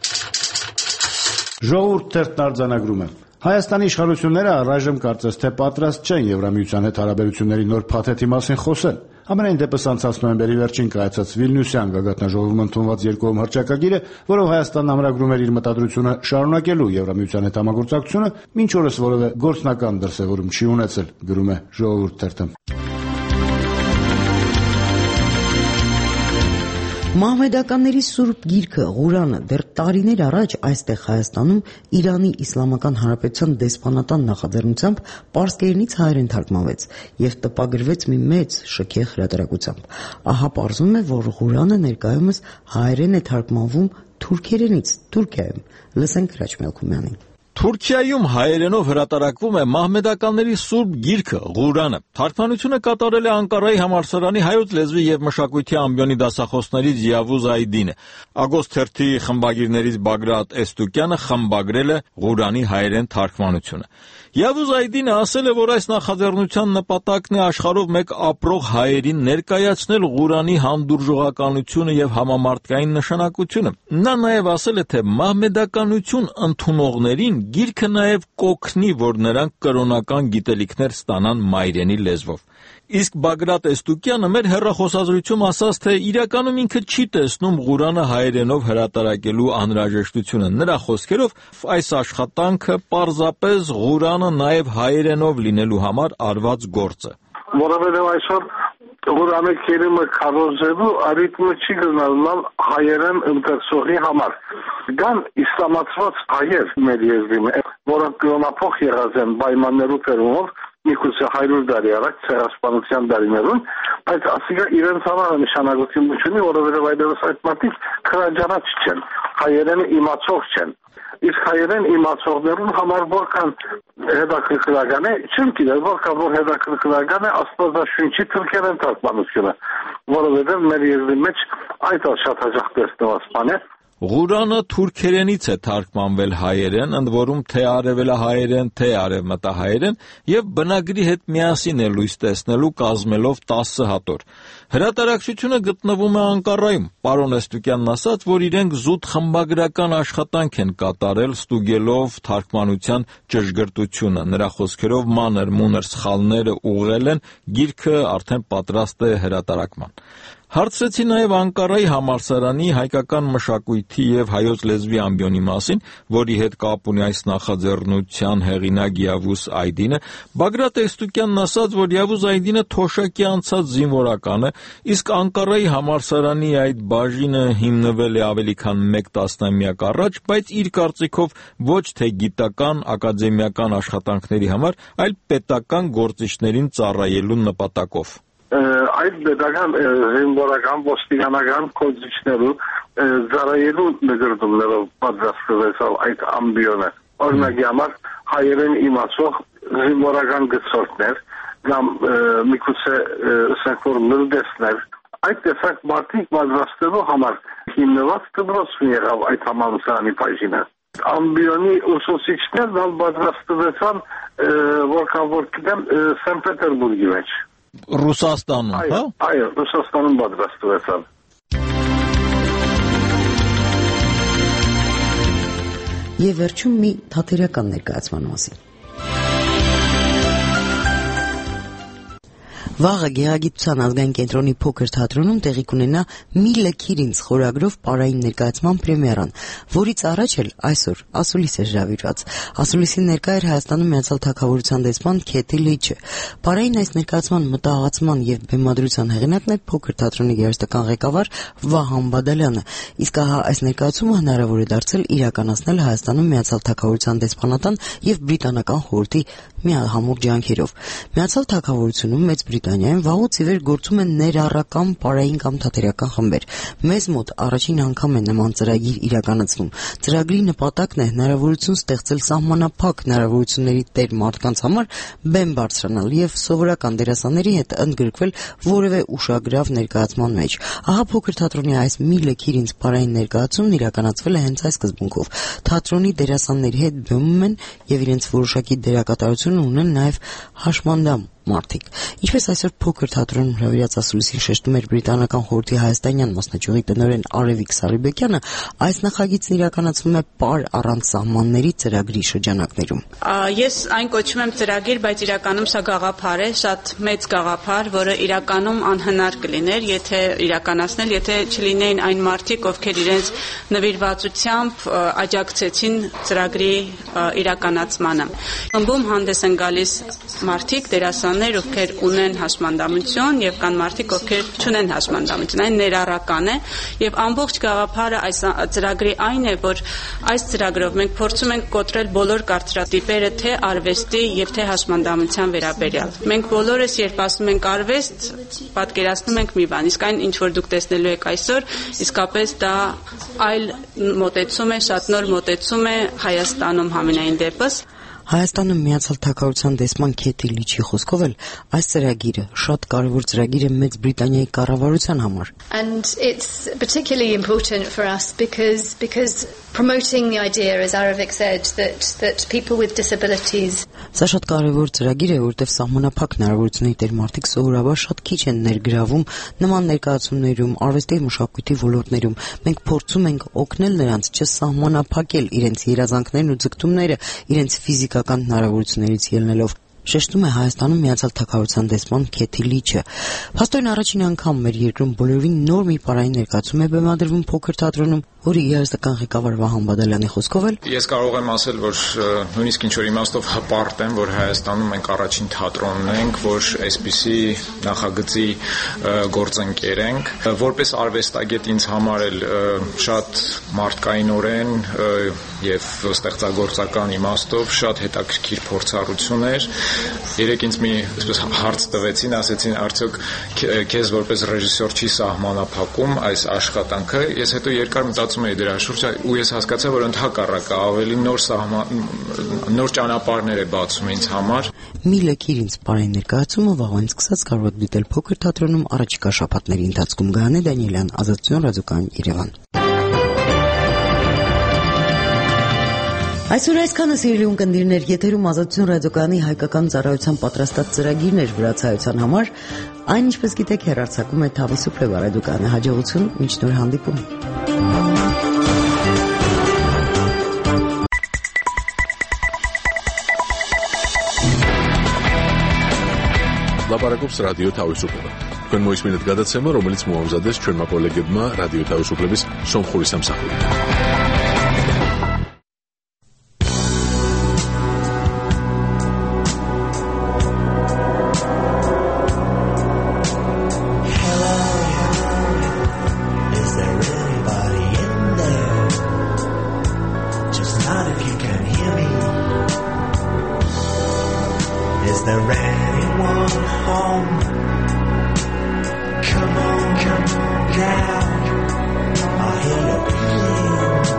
Ժողովուրդ թերթն արձանագրում է. Հայաստանի իշխանությունները առայժմ կարծես թե պատրաստ չեն Եվրամիության հետ հարաբերությունների նոր փաթեթի մասին խոսել։ Համենայն դեպս անցած նոյեմբերի վերջին կայացած Վիլնյուսյան գագաթնաժողովում ընդունված երկկողմ հռչակագիրը, որով Հայաստանն ամրագրում էր իր մտադրությունը շարունակելու Եվրամիության հետ համագործակցությունը, մինչ օրս որևէ գործնական դրսևորում չի ունեցել, գրում է Ժողովուրդ թերթը։ Մահմեդականների Սուրբ Գիրքը Ղուրանը դեռ տարիներ առաջ այստեղ Հայաստանում Իրանի Իսլամական Հանրապետության դեսպանատան նախաձեռնությամբ պարսկերենից հայերեն թարգմանվեց եւ տպագրվեց մի մեծ շքեղ հրատարակությամբ։ Ահա պարզվում է, որ Ղուրանը ներկայումս հայերեն է թարգմանվում թուրքերենից Թուրքիայում։ Լսենք Հրաչ Մելքումյանին։ Թուրքիայում հայերենով հրատարակվում է մահմեդականների Սուրբ Գիրքը Ղուրանը։ Թարգմանությունը կատարել է Անկարայի համալսարանի հայոց լեզվի եւ մշակույթի ամբիոնի դասախոսներից Յավուզ Այդինը։ Ագոստ թերթի խմբագիրներից Բագրատ Էստուկյանը խմբագրել է Ղուրանի հայերեն թարգմանությունը։ Յավուզ Այդինը ասել է, որ այս նախաձեռնության նպատակն է աշխարհով մեկ ապրող հայերին ներկայացնել Ղուրանի հանդուրժողականությունը եւ համամարտկային նշանակությունը։ Նա նաեւ ասել է, թե մահմեդականություն ընդունողներին գիրքը նաեւ կօգնի, որ նրանք կրոնական գիտելիքներ ստանան մայրենի լեզվով։ Իսկ Բագրատ Էստուկյանը մեր հեռախոսազրույցում ասաց, թե իրականում ինքը չի տեսնում Ղուրանը հայերենով հրատարակելու անհրաժեշտությունը։ Նրա խոսքերով, այս աշխատանքը պարզապես Ղուրանը նաև հայերենով լինելու համար արված գործ է։ Որովհետև այսօր Ղուրանի քերիմը քարոզելու արիթմը չի գնալ հայերեն ընթերցողի համար։ Կան իսլամացված հայեր մեր երկրում, որոնք կրոնափոխ եղած են պայմաններու պատճառով, միգուցե 100 տարի առաջ ցեղասպանության տարիներուն, բայց ասիկա իրենց համար նշանակություն չունի, որովհետև այդպես այդ մարդիկ քրաջանաչ չեն, հայերենը իմացող չեն։ Իսկ հայերեն իմացողներուն համար որքան հետաքրքրական է, չեմ գիտեմ, որքան որ հետաքրքրական է աստվածաշունչի թուրքերեն թարգմանությունը, որովհետև մեր երկրի մեջ այդ շատ հաճախ տեսնված բան է։ Ղուրանը թուրքերենից է թարգմանվել հայերեն, ընդ որում թե արևելահայերեն, թե արևմտահայերեն, եւ բնագրի հետ միասին է լույս տեսնելու կազմելով 10 հատոր։ Հրատարակչությունը գտնվում է Անկարայում։ Պարոն Էստուկյանն ասաց, որ իրենք զուտ խմբագրական աշխատանք են կատարել, ստուգելով թարգմանության ճշգրտությունը։ Նրա խոսքերով մանր-մունր սխալները ուղղել են, գիրքը արդեն պատրաստ է հրատարակման։ Հարցրեցի նաև Անկարայի համալսարանի հայկական մշակույթի եւ հայոց լեզվի ամբիոնի մասին, որի հետ կապ ունի այս նախաձեռնության հեղինակ Յավուզ Այդինը, Բագրատ Էստուկյանն ասաց, որ Յավուզ Այդինը թոշակի անցած զինվորական է, իսկ Անկարայի համալսարանի այդ բաժինը հիմնվել է ավելի քան 1 տասնամյակ առաջ, բայց իր կարծիքով ոչ թե գիտական, ակադեմիական աշխատանքների համար, այլ պետական գործիչներին ծառայելու նպատակով։ Այդ պետական զինվորական ոստիկանական կոզիչներու ծառայելու նկատումներով պատրաստվեցավ այդ ամբիոնը։ Օրինակի համար հայերեն իմացող զինվորական գծորդներ կամ միգուցե ասենք որ մրդեսներ այդ տեսակ մարդիկ պատրաստելու համար հիմնված դպրոցն եղավ այդ համալսարանի բաժինը։ Ամբիոնի ուսուցիչներն պատրաստվեցան որքան որ գիտեմ Սանտ Պետերբուրգի մեջ։ Ռուսաստանում, հա? Այո, Ռուսաստանում պատրաստվեցան։ Եվ վերջում մի թատերական ներկայացման մասին։ Վաղը Գեղագիտության ազգային կենտրոնի փոքր թատրոնում տեղի կունենա «Մի լքիր ինձ» խորագրով պարային ներկայացման պրեմիերան, որից առաջ էլ այսօր ասուլիս է հրավիրված։ Ասուլիսին ներկա էր Հայաստանում Միացյալ Թագավորության դեսպան Քեթի Լիչը։ Պարային այս ներկայացման մտահղացման եւ բեմադրության հեղինակն է փոքր թատրոնի երաժշտական ղեկավար Վահան Բադալյանը։ Իսկ ահա այս ներկայացումը հնարավոր է դարձել իրականացնել Հայաստանում Միացյալ Թագավորության դեսպանատան եւ բրիտանական խորհրդի միահամուռ ջանքերով։ Միացյալ Թագավորությունում Մեծ Բրիտանիայում վաղուց ի վեր գործում են ներառական պարային կամ թատերական խմբեր։ Մեզ մոտ առաջին անգամ է նման ծրագիր իրականացվում։ Ծրագրի նպատակն է հնարավորություն ստեղծել սահմանափակ հնարավորությունների տեր մարդկանց համար բեմ բարձրանալ եւ սովորական դերասանների հետ ընդգրկվել որևէ ուշագրավ ներկայացման մեջ։ Ահա փոքր թատրոնի այս «Մի լքիր ինձ» պարային ներկայացումն իրականացվել է հենց այս սկզբունքով։ Թատրոնի դերասանների հետ բեմում են եւ իրենց որոշակի դերակատարություն ունեն նաեւ հաշմանդամ մարդիկ։ Ինչպես այսօր փոքր թատրոնում հրավիրած ասուլիսին շեշտում էր բրիտանական խորհրդի հայաստանյան մասնաճյուղի տնօրեն Արևիկ Սարիբեկյանը, այս նախագիծն իրականացվում է պար առանց սահմանների ծրագրի շրջանակներում։ Ես այն կոչում եմ ծրագիր, բայց իրականում սա գաղափար է, շատ մեծ գաղափար, որը իրականում անհնար կլիներ, եթե իրականացնել, եթե չլինեին այն մարդիկ, ովքեր իրենց նվիրվածությամբ աջակցեցին ծրագրի իրականացմանը։ Խմբում հանդես են գալիս մարդիկ, դերասաններ, ովքեր ունեն հաշմանդամություն եւ կան մարդիկ, ովքեր չունեն հաշմանդամություն, այն ներառական է եւ ամբողջ գաղափարը այս ծրագրի այն է, որ այս ծրագրով մենք փորձում ենք կոտրել բոլոր կարծրատիպերը թե արվեստի եւ թե հաշմանդամության վերաբերյալ։ Մենք բոլորս երբ ասում ենք արվեստ, պատկերացնում ենք մի բան, իսկ այն ինչ որ դուք տեսնելու եք այսօր, իսկապես դա այլ մոտեցում է, շատ նոր մոտեցում է Հայաստանում համենայն դեպս։ Հայաստանում Միացյալ Թագավորության դեսպան Քեթի Լիչի խոսքով էլ այս ծրագիրը շատ կարևոր ծրագիր է Մեծ Բրիտանիայի կառավարության համար։ And it's particularly important for us because promoting the idea, as Aravik said, that people with disabilities. Սա շատ կարևոր ծրագիր է, որտեղ սահմանափակ հնարավորությունների տեր մարդիկ սովորաբար շատ քիչ են ներգրավում նման ներկայացումներում, արվեստի մշակույթի ոլորտներում։ Մենք փորձում ենք օգնել նրանց չսահմանափակել իրենց երազանքներն ու ձգտումները, իրենց ֆիզիկական հնարավորություններից ելնելով։ Շեշտում է Հայաստանում Միացյալ Թագավորության դեսպան Քեթի Լիչը։ Փաստորեն առաջին անգամ մեր երկրում բոլորովին նոր մի պարային ներկայացում է բեմադրվում փոքր թատրոնում, որի երաժշտական ղեկավար Վահան Բադալյանի խոսքով էլ ես կարող եմ ասել, որ նույնիսկ ինչ որ իմաստով հպարտ եմ, որ Հայաստանում մենք առաջին թատրոնն ենք, որ այսպիսի նախագծի գործընկեր ենք, որպես արվեստագետ ինձ համար էլ շատ մարդկայինորեն եւ ստեղծագործական իմաստով շատ հետաքրքիր փորձառություն էր։ Երեք ինձ մի այսպես հարց տվեցին, ասեցին արդյոք քեզ որպես ռեժիսոր չի սահմանափակում այս աշխատանքը։ Ես հետո երկար մտածում էի դրա շուրջ ու ես հասկացա, որ ընդհակառակը ավելի նոր ճանապարհներ է բացում ինձ համար։ Մի լքիր ինձ բարի ներկայացումը վաղուց սկսած կարող եք դիտել Փոքր թատրոնում առաջիկա շաբաթների ընթացքում։ Գայանե Դանիելյան, Ազատություն ռադիոկայան, Երևան։ Այսօր այսքանը, սիրելի ունկնդիրներ, եթերում Ազատություն ռադիոկայանի հայկական ծառայության պատրաստած ծրագիրն էր վրացայության համար։ Այն, ինչպես գիտեք, հեռարձակում է Թավիսուփլե ռադիոկայանը։ Հաջողություն, մինչ նոր հանդիպում։ Լապարակոպս ռադիո Թավիսուփլե։ Քան մոյսմինդ գադացեմը, რომელიც մոհամզադես չերմակոլեգեբմա ռադիո Թավիսուփլեբիս Սոմխորիս ամսախորի։ Is there anyone home? Come on down. I hear you breathing.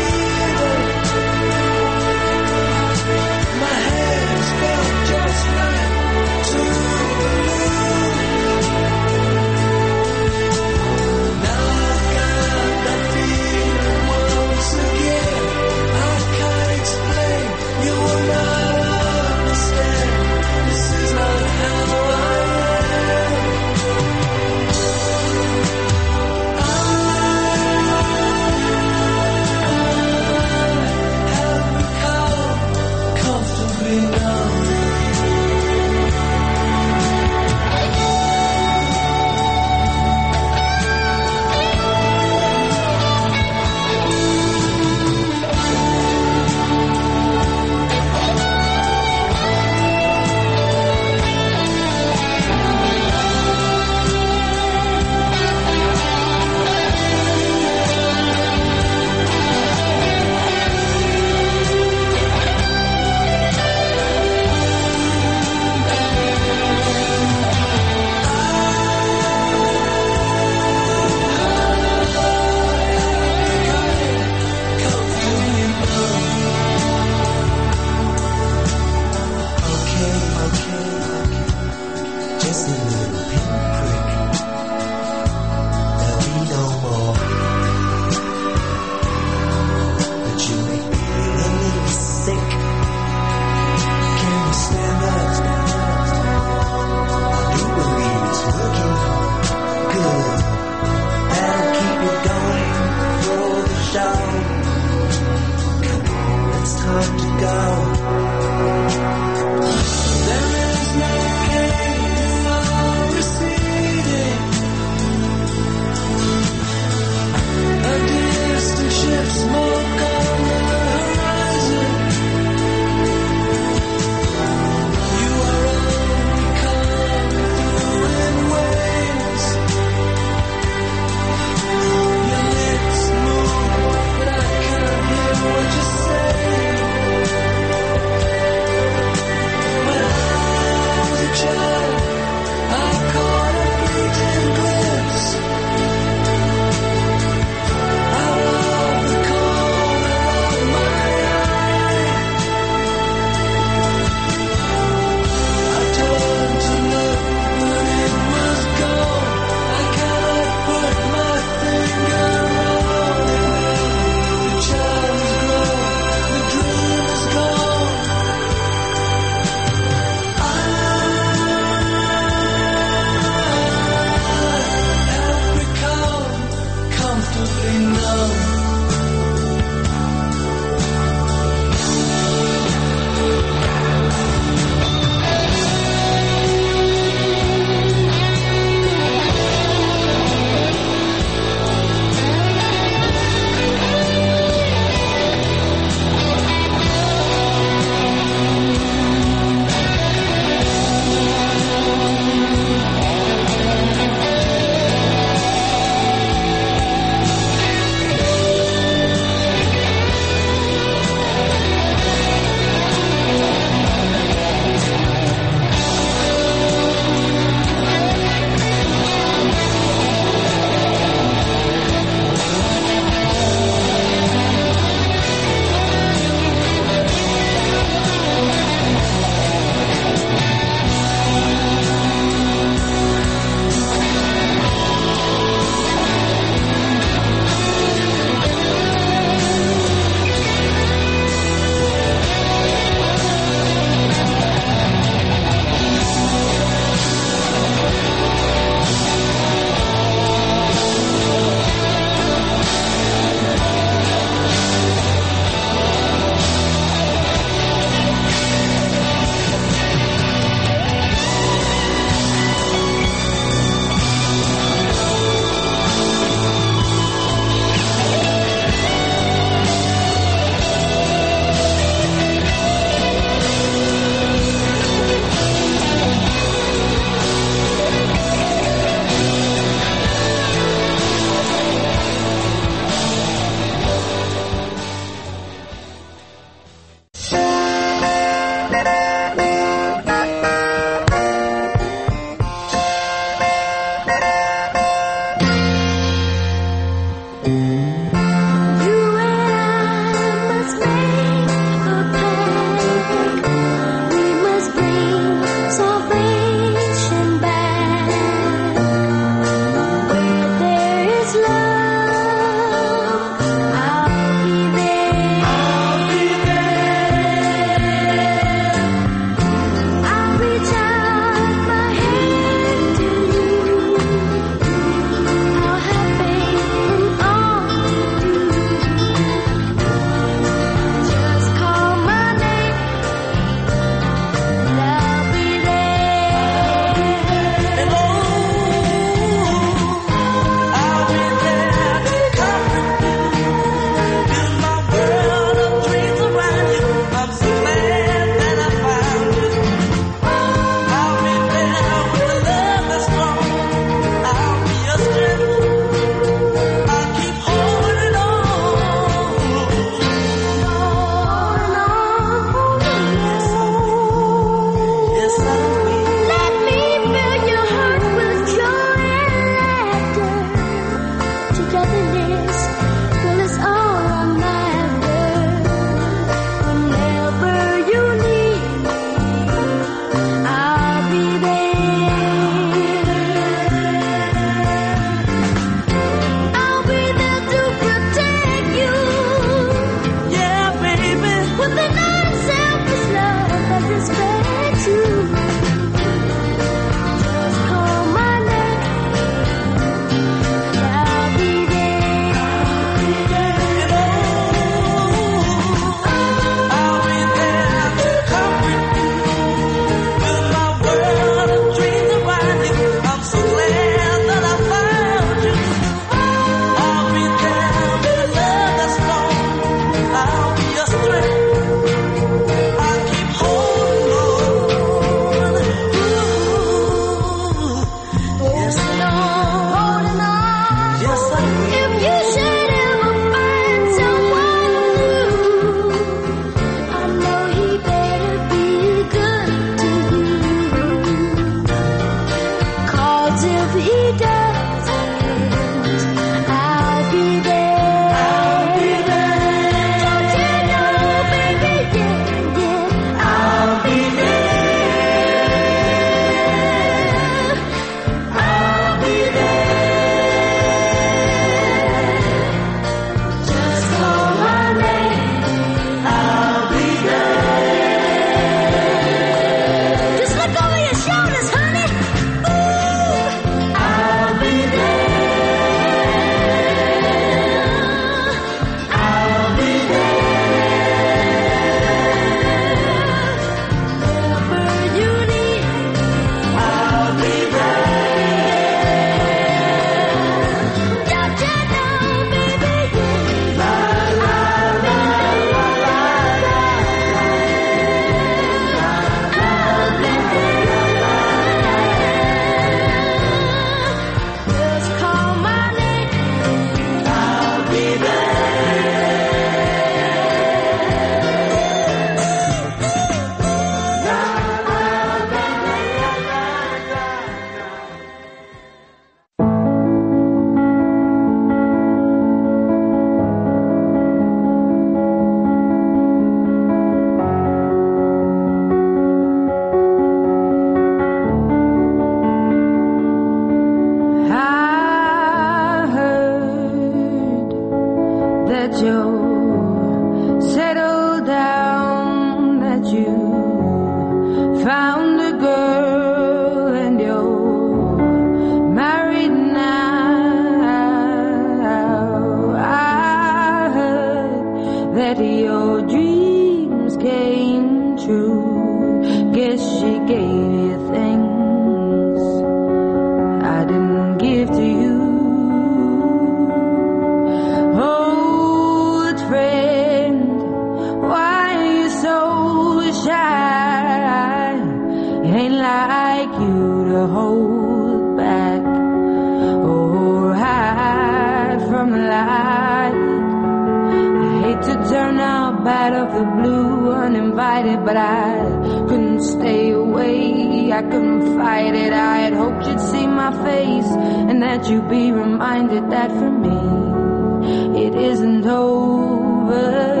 ain't like you to hold back or hide from the light. I hate to turn out bad of the blue uninvited, but I couldn't stay away, I couldn't fight it. I had hoped you'd see my face and that you'd be reminded that for me it isn't over.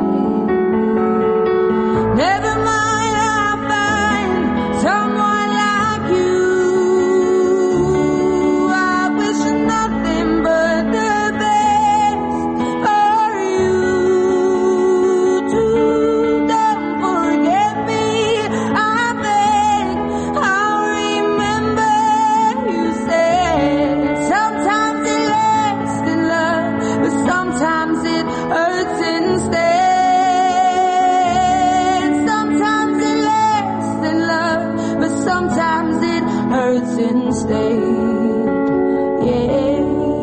Never mind, I'll find someone like you. I wish nothing but the best for you too. Don't forget me, I beg. I'll remember you said sometimes it lasts in love, but sometimes it hurts instead. Sometimes it hurts instead, yeah.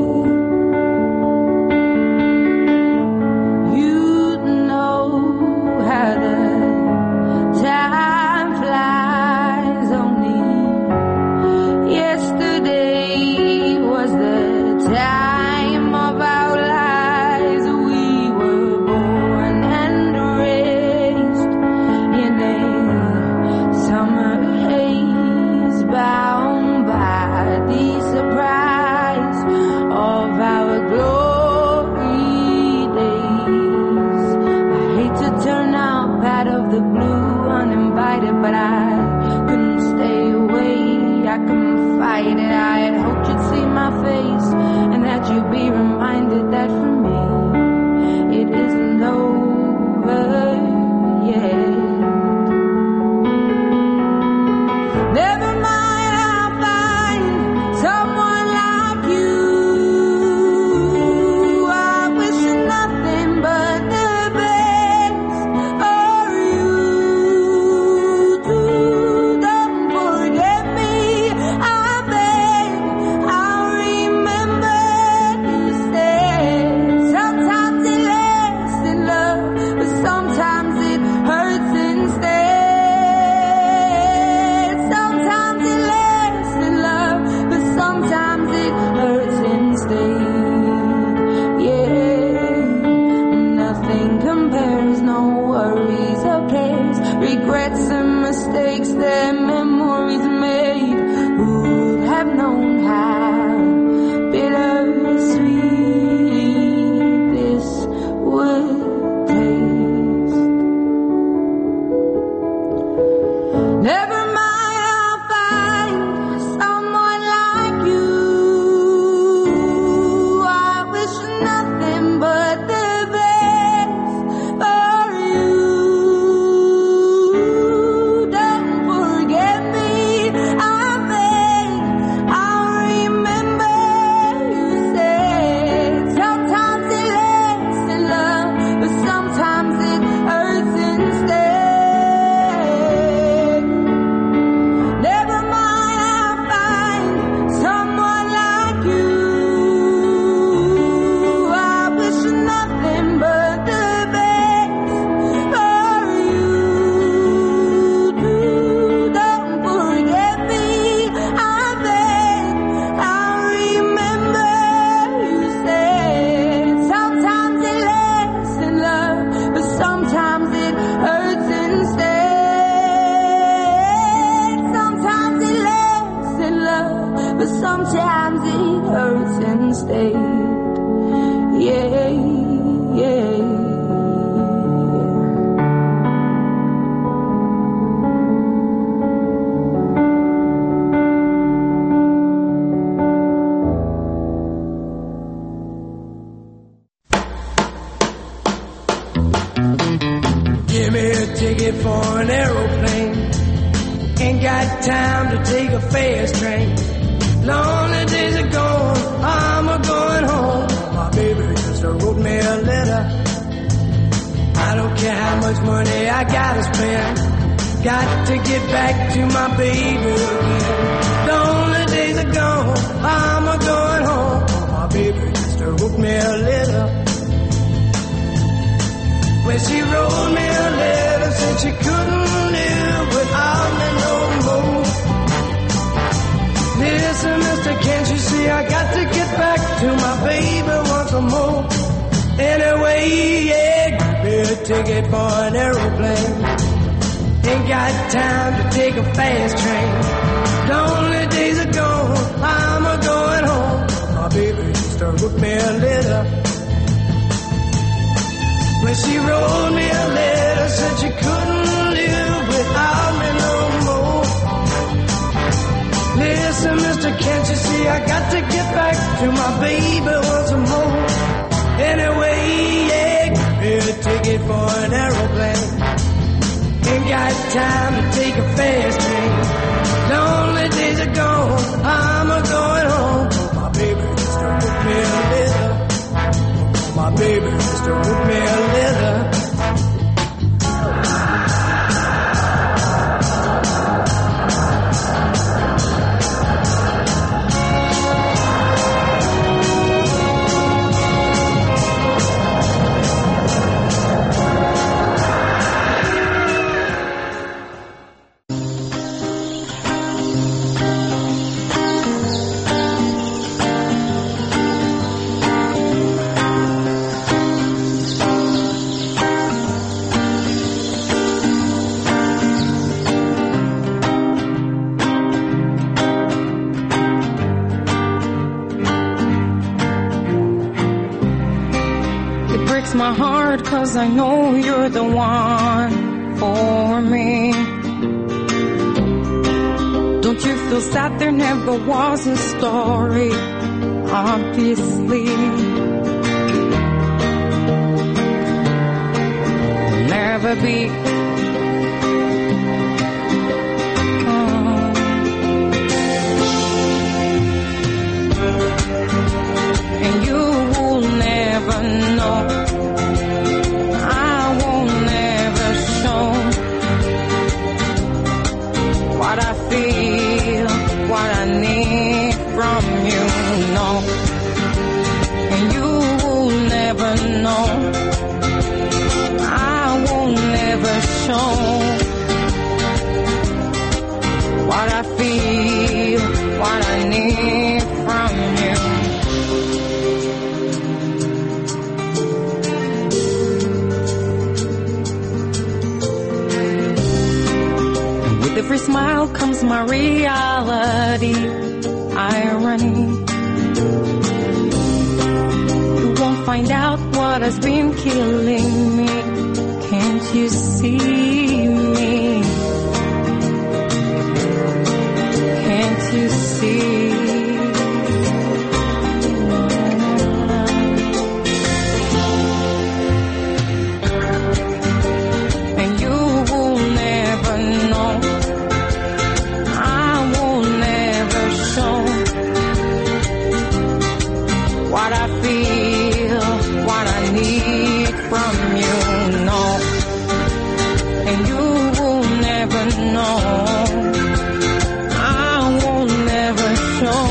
You know how the time flies. Only yesterday was the time of our lives. We were born and raised in a summer bound by the surprise of our glory days. I hate to turn out bad of the blue uninvited, but I couldn't stay away, I couldn't fight it. I had hoped you'd see my face and that you'd be reminded that for me it isn't over yet. Never someone like you. I wish nothing but the best for you too. Don't forget me, I beg. I'll remember you said sometimes it lasts in love, but sometimes it hurts instead. Sometimes it lasts in love, but sometimes it hurts instead, yeah. Nothing compares, no worries or cares, regrets and mistakes that memories made. Who would have known how bittersweet this would taste? Never sometimes it hurts instead, yeah, yeah. Give me a ticket for an aeroplane. Ain't got time to take a fast train. Lonely days are gone, I'm a-going home. My baby just wrote me a letter. I don't care how much money I gotta spend. Got to get back to my baby again. Lonely days are gone, I'm a-going home. My baby just wrote me a letter. When she wrote me a letter, said she couldn't live without me no more. ticket for an aeroplane. Ain't got time to take a fast train. Lonely days are gone, I'm a-going home. My baby used to whip me a letter. When she wrote me a letter, said she couldn't live without me no more. Listen, mister, can't you see I got to get back to my baby once more. Anyway, yeah, give me a ticket for an aeroplane. Ain't got time to take a fast train. Lonely days are gone, I'm a-going home. My baby used to whip me a leather. My baby used to whip me a leather. My heart, 'cause I know you're the one for me. Don't you feel sad there never was a story? Obviously will never be. And you will never know. What I feel, what I need from you, no. And you will never know. I will never show what I feel, what I need from you. With every smile comes my reality, irony. You won't find out what has been killing me. Can't you see me? Can't you see? And you will never know. What I feel, what I need from you, no. And you will never know. I will never show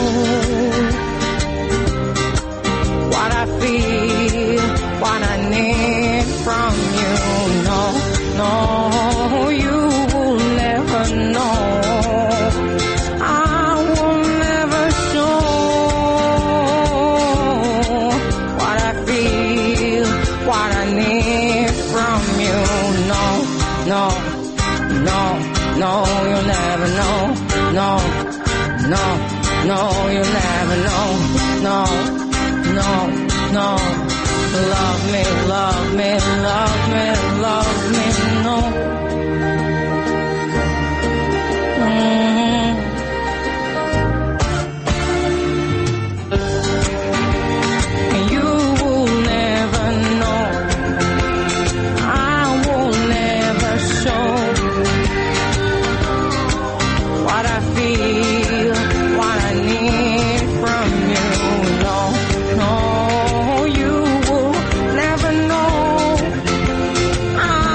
what I feel, what I need from you, no. No, you will never know. No, no, no, you'll never know. No, no, no, you'll never know. No, no, no. Love me, love me, love me, love me, no. And you will never know. What I feel, what I need from you, no, no, you will never know. I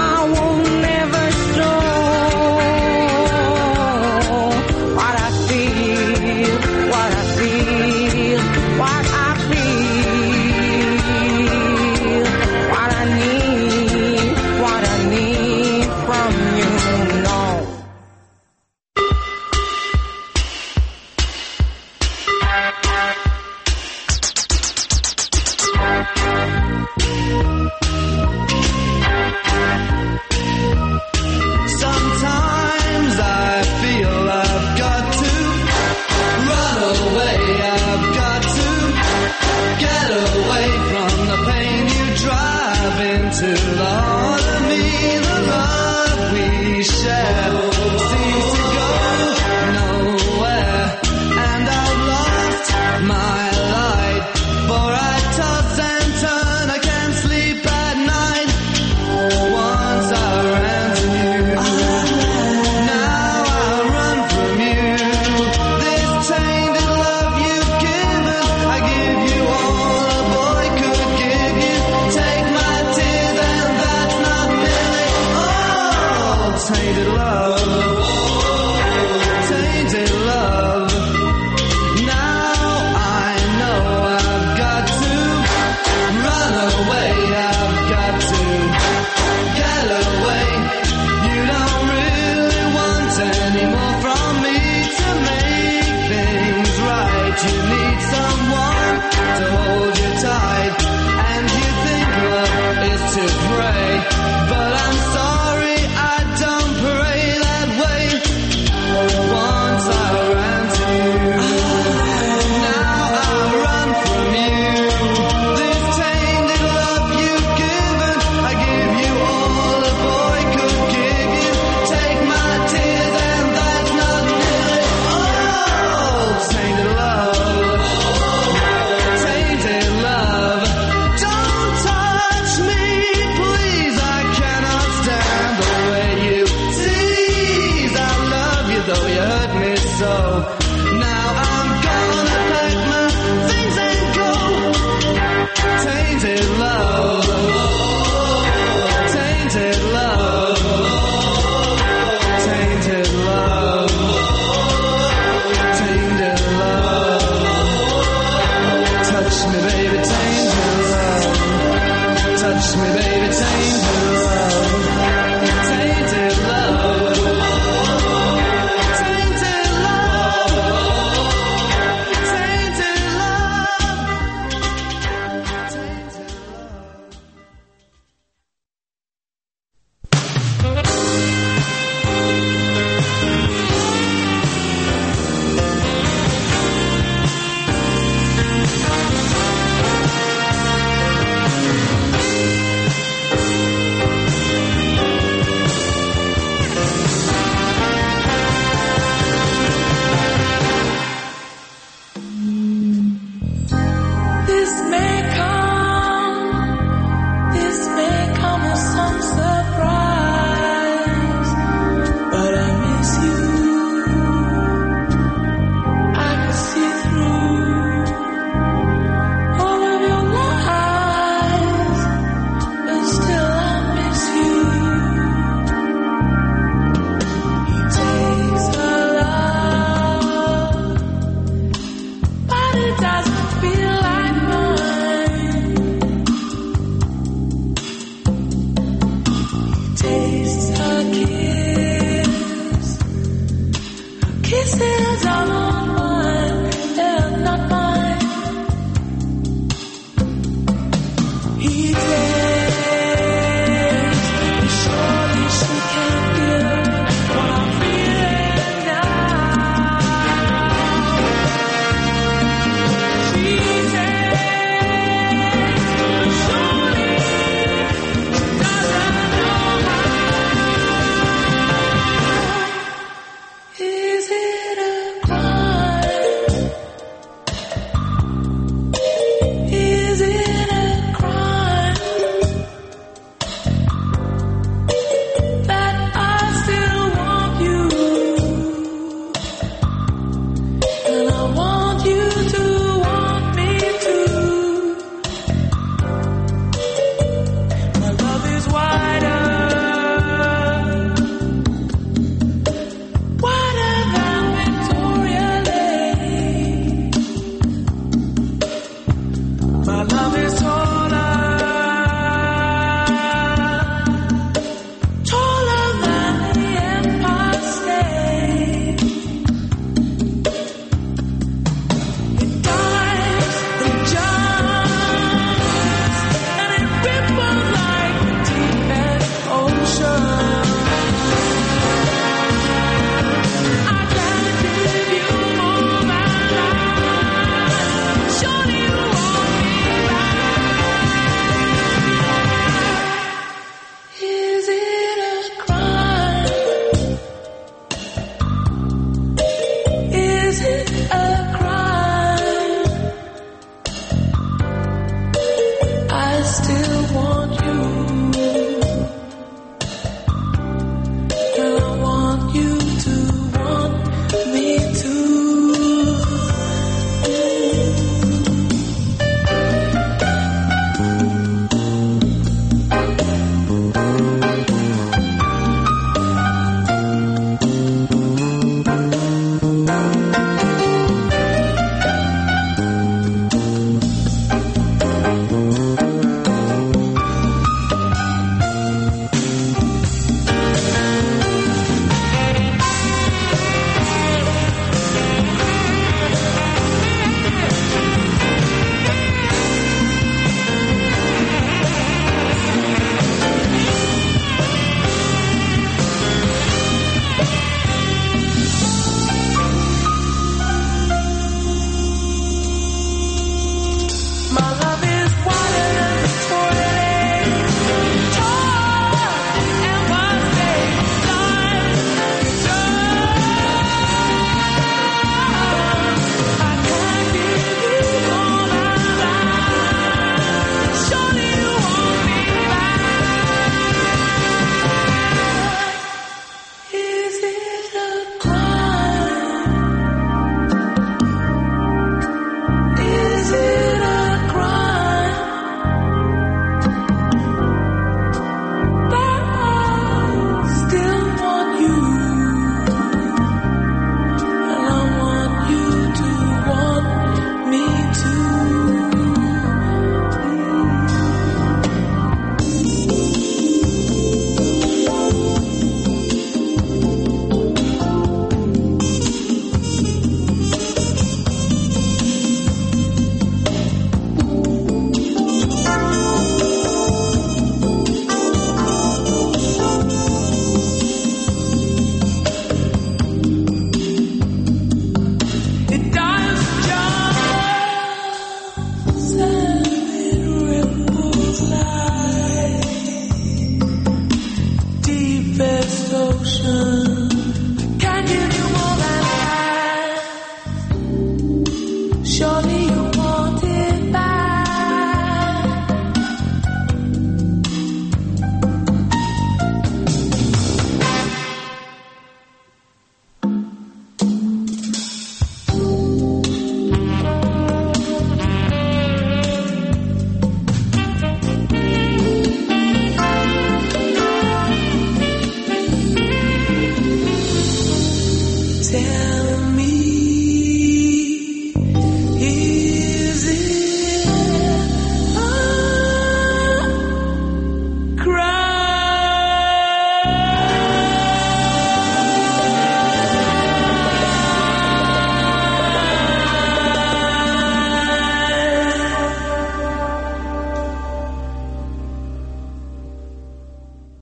tainted love, tainted love. Now I know I've got to run away, I've got to get away. You don't really want any more from me to make things right. You need someone to hold you tight, and you think love is to pray, but I'm sorry, I don't pray that way. Once I ran to you, now I run from you. This tainted love you've given, I give you all a boy could give you. Take my tears and that's not nearly all. Tainted love, tainted love. Don't touch me, please, I cannot stand the way you tease. I love you though you hurt me so. Now I'm gonna pack my things and go. Tainted love, tainted love, tainted love, tainted love. Touch me, baby, tainted love. Touch me, baby, tainted love. Tainted love. Tainted love. Tainted love. devotion. Can give you more than life. Surely you want it back. Tell